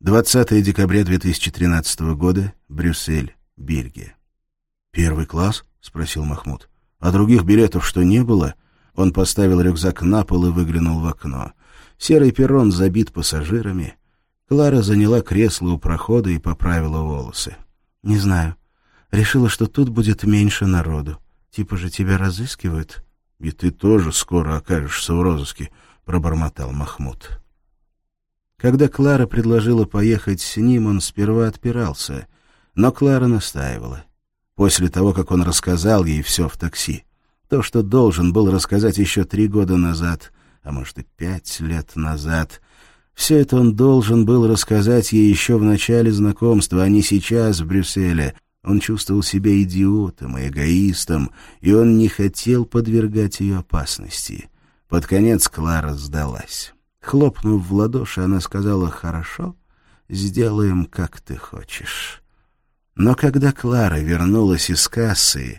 20 декабря 2013 года. Брюссель, Бельгия. «Первый класс?» — спросил Махмуд. «А других билетов что, не было?» Он поставил рюкзак на пол и выглянул в окно. Серый перрон забит пассажирами. Клара заняла кресло у прохода и поправила волосы. «Не знаю. Решила, что тут будет меньше народу. Типа же тебя разыскивают». «И ты тоже скоро окажешься в розыске», — пробормотал Махмуд. Когда Клара предложила поехать с ним, он сперва отпирался, но Клара настаивала. После того, как он рассказал ей все в такси, то, что должен был рассказать еще 3 года назад, а может и 5 лет назад, все это он должен был рассказать ей еще в начале знакомства, а не сейчас в Брюсселе. Он чувствовал себя идиотом и эгоистом, и он не хотел подвергать ее опасности. Под конец Клара сдалась. Хлопнув в ладоши, она сказала: «Хорошо, сделаем, как ты хочешь». Но когда Клара вернулась из кассы,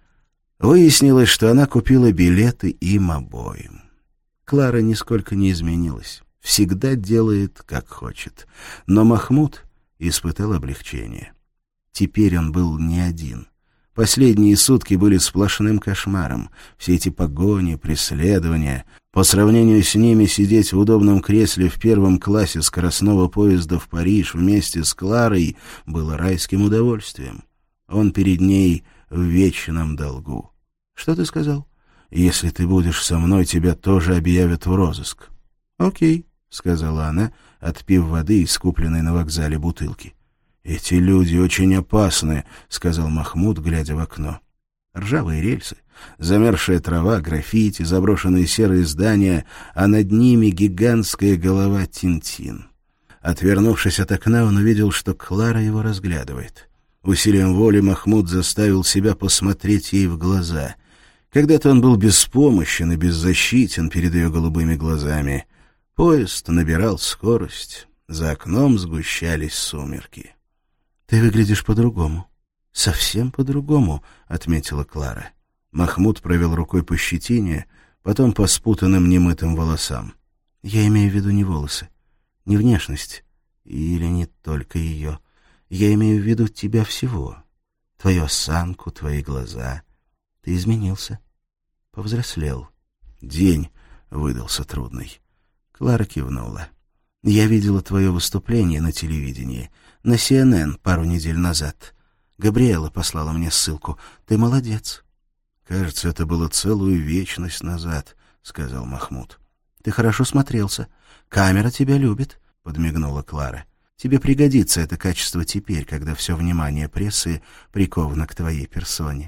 выяснилось, что она купила билеты им обоим. Клара нисколько не изменилась, всегда делает, как хочет. Но Махмуд испытал облегчение. Теперь он был не один. Последние сутки были сплошным кошмаром. Все эти погони, преследования. По сравнению с ними сидеть в удобном кресле в 1 классе скоростного поезда в Париж вместе с Кларой было райским удовольствием. Он перед ней в вечном долгу. «Что ты сказал?» «Если ты будешь со мной, тебя тоже объявят в розыск». «Окей», — сказала она, отпив воды из купленной на вокзале бутылки. «Эти люди очень опасны», — сказал Махмуд, глядя в окно. Ржавые рельсы, замерзшая трава, граффити, заброшенные серые здания, а над ними гигантская голова Тинтин. Отвернувшись от окна, он увидел, что Клара его разглядывает. Усилием воли Махмуд заставил себя посмотреть ей в глаза. Когда-то он был беспомощен и беззащитен перед ее голубыми глазами. Поезд набирал скорость, за окном сгущались сумерки. «Ты выглядишь по-другому. Совсем по-другому», — отметила Клара. Махмуд провел рукой по щетине, потом по спутанным немытым волосам. «Я имею в виду не волосы, не внешность, или не только ее. Я имею в виду тебя всего. Твою осанку, твои глаза. Ты изменился, повзрослел». День выдался трудный. Клара кивнула. «Я видела твое выступление на телевидении, на CNN пару недель назад. Габриэла послала мне ссылку. Ты молодец». «Кажется, это было целую вечность назад», — сказал Махмуд. «Ты хорошо смотрелся. Камера тебя любит», — подмигнула Клара. «Тебе пригодится это качество теперь, когда все внимание прессы приковано к твоей персоне».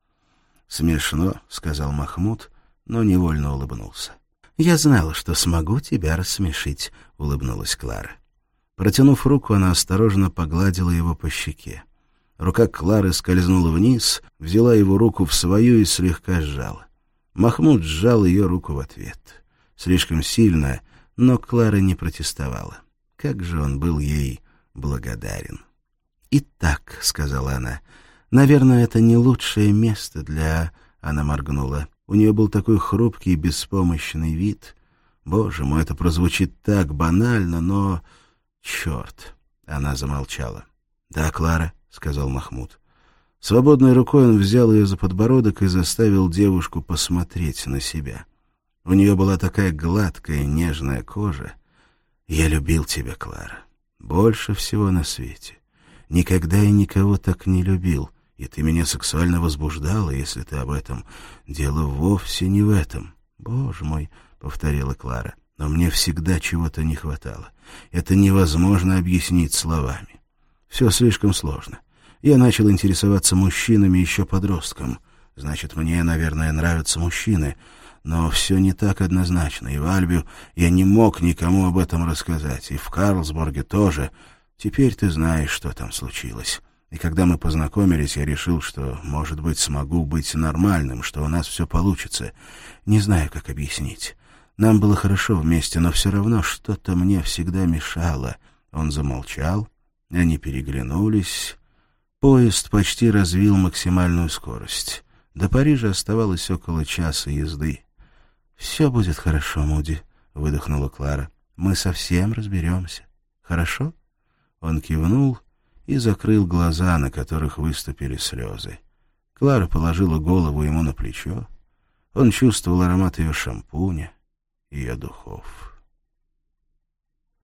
«Смешно», — сказал Махмуд, но невольно улыбнулся. «Я знала, что смогу тебя рассмешить», — улыбнулась Клара. Протянув руку, она осторожно погладила его по щеке. Рука Клары скользнула вниз, взяла его руку в свою и слегка сжала. Махмуд сжал ее руку в ответ. Слишком сильно, но Клара не протестовала. Как же он был ей благодарен. «Итак», — сказала она, — «наверное, это не лучшее место для...» Она моргнула. У нее был такой хрупкий и беспомощный вид. Боже мой, это прозвучит так банально, но... Черт! Она замолчала. «Да, Клара», — сказал Махмуд. Свободной рукой он взял ее за подбородок и заставил девушку посмотреть на себя. У нее была такая гладкая, нежная кожа. «Я любил тебя, Клара. Больше всего на свете. Никогда и никого так не любил. И ты меня сексуально возбуждала, если ты об этом. Дело вовсе не в этом». «Боже мой», — повторила Клара, — «но мне всегда чего-то не хватало. Это невозможно объяснить словами. Все слишком сложно. Я начал интересоваться мужчинами еще подростком. Значит, мне, наверное, нравятся мужчины. Но все не так однозначно. И в Альбе я не мог никому об этом рассказать. И в Карлсбурге тоже. Теперь ты знаешь, что там случилось. И когда мы познакомились, я решил, что, может быть, смогу быть нормальным, что у нас все получится. Не знаю, как объяснить. Нам было хорошо вместе, но все равно что-то мне всегда мешало». Он замолчал. Они переглянулись. Поезд почти развил максимальную скорость. До Парижа оставалось около часа езды. «Все будет хорошо, Муди», — выдохнула Клара. «Мы совсем разберемся. Хорошо?» Он кивнул и закрыл глаза, на которых выступили слезы. Клара положила голову ему на плечо. Он чувствовал аромат ее шампуня, ее духов.